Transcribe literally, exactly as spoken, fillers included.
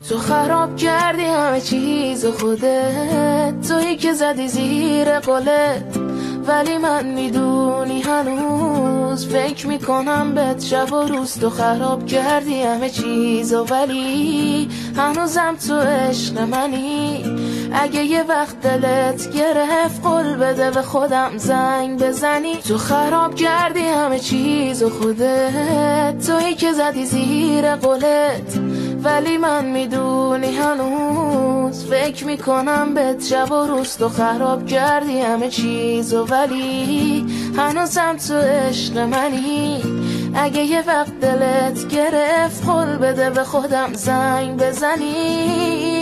تو خراب کردی همه چیز خودت، تویی که زدی زیر قولت، ولی من میدونی هنوز فکر میکنم بهت شب و روز. تو خراب کردی همه چیز و ولی هنوزم تو عشق منی. اگه یه وقت دلت گرفت قول بده به خودم زنگ بزنی. تو خراب کردی همه چیز و خودت، تویی که زدی زیر قولت، ولی من میدونی هنوز فکر میکنم بهت شب و روز. تو خراب کردی همه چیز و ولی هنوزم تو عشق منی. اگه یه وقت دلت گرفت قول بده به خودم زنگ بزنی.